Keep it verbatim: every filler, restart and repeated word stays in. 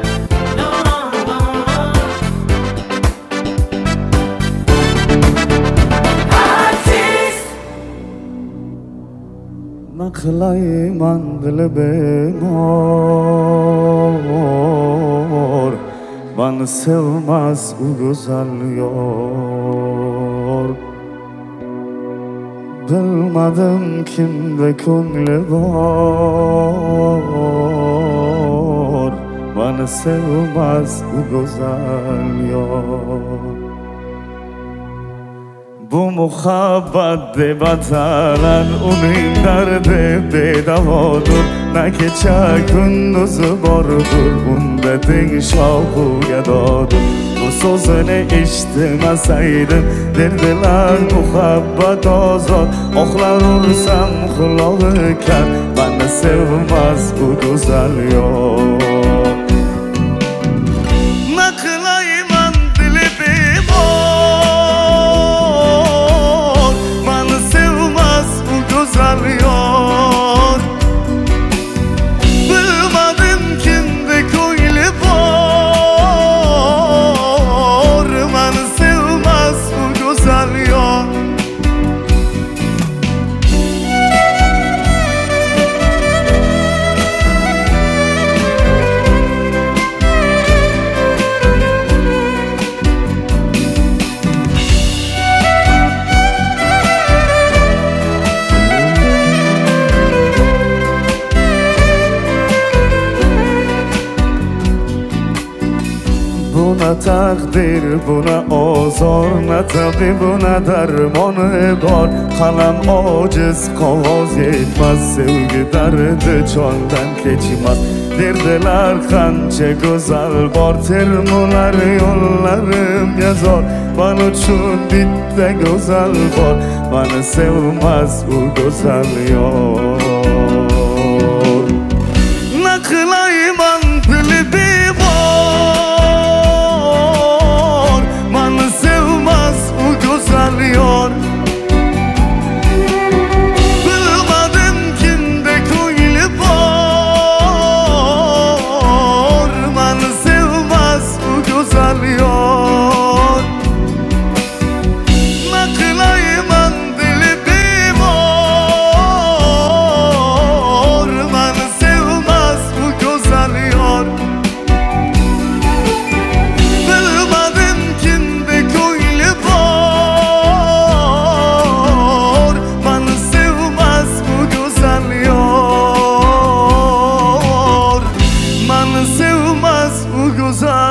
Naklayman dili bemor, bana sevmez o güzel yor. Bilmedim kimde könlü var, bana sevmez o güzel yor. Bu muhabbet de bataran onun derdi bedavadır. Ne gece gündüzü vardır, bunda den şavku yadadır. Bu sözünü işitmeseydim derdiler muhabbet azad. Oklar olursam kulağıken bana sevmez bu güzel yol. Buna takdir, buna ozor, ne tabi buna dermanı var. Kalem aciz, kavaz yetmez, sevgi derdi çölden geçmez. Derdiler kança güzel var, termolar yollarım yazar. Bana için bitti güzel var, bana sevmez o güzel yol. Naklayman dili sevmez o güzel